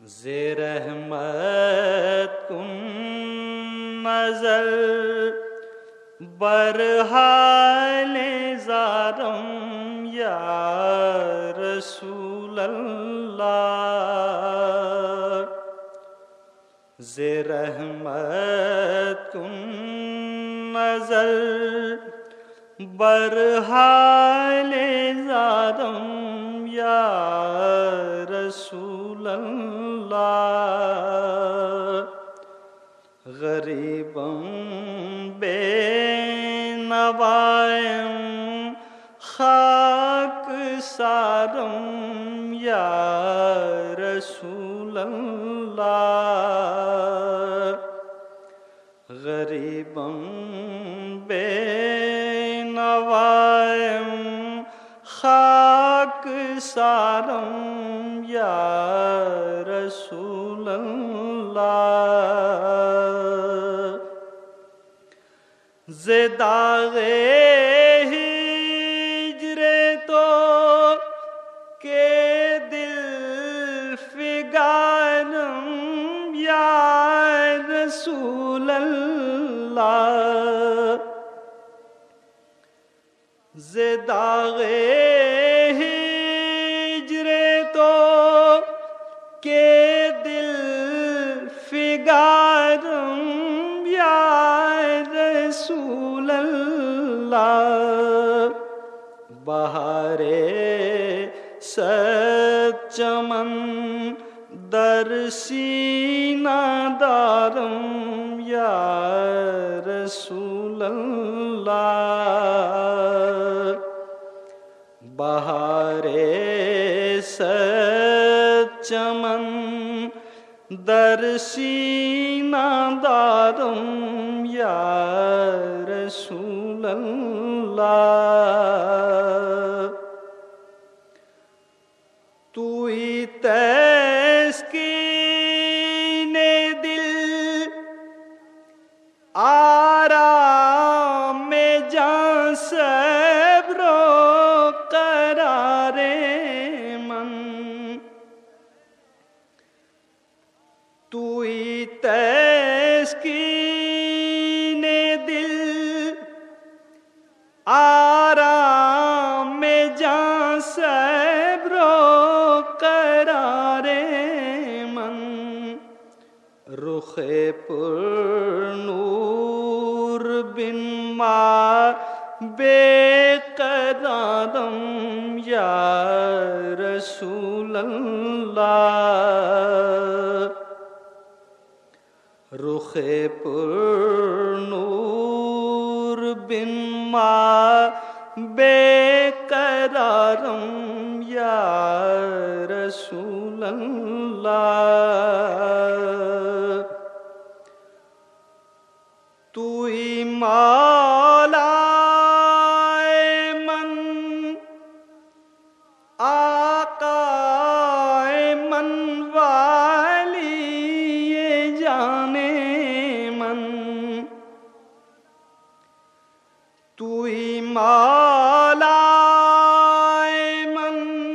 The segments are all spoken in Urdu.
ز رحمت کن نظر بر حال زارم یا رسول اللہ ز رحمت کن نظر بر حال زارم یا رسول اللہ غریبم بے نوائم خاک سارم یا رسول اللہ غریبم بے نوائم خاک سارم یا رسول اللہ ز داغ ہجر تو کہ دل فگارم یا رسول اللہ ز داغ ہجر تو کہ دل فگارم یا رسول اللہ بہار صد چمن در سینہ دارم یا رسول اللہ بہار صد چمن در سینہ دارم یا رسول اللہ توئی تسکین دل آرام جان صبر و قرار من توئی تسکین دل آرام جان صبر و قرار من رخ پر نور بن ما بے قرارم یا رسول اللہ رخ پر نور بن ما بے قرارم یا رسول اللہ توئی مولا من آقا من والی جانے من توئی مولا من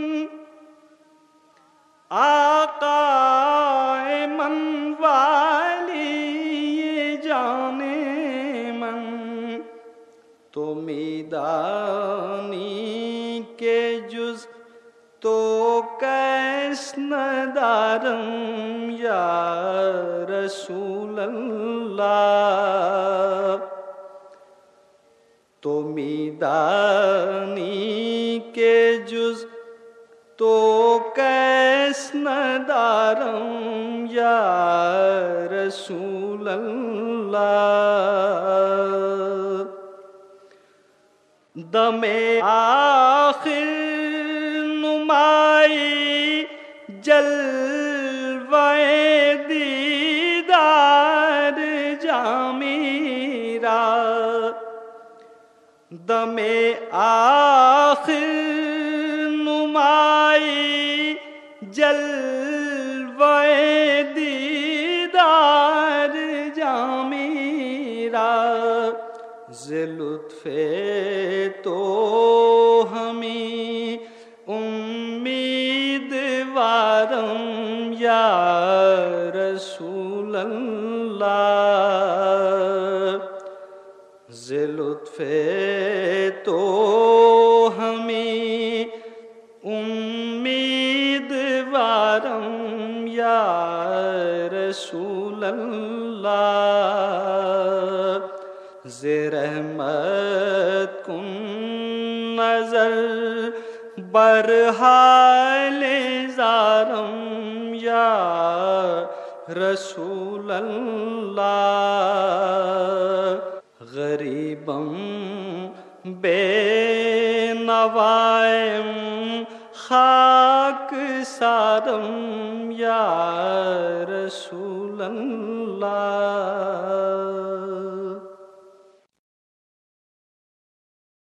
آقا من والی جانے من تمی دانی کے جز تو کیس ندارم یا رسول اللہ تمی دانی کے جز تو کیس ندارم یا رسول اللہ دم آخر نمائی جلوے دیدار جامیرا دم آخر نمائی جلوے دیدار جامیرا ز لطف تو ہمیں امید وارم یا رسول اللہ ز لطف تو ہمیں امیدوارم یا رسول اللہ ز رحمت کن نظر بر حال زارم یا رسول اللہ غریبم بے نوائم خاک سارم یا رسول اللہ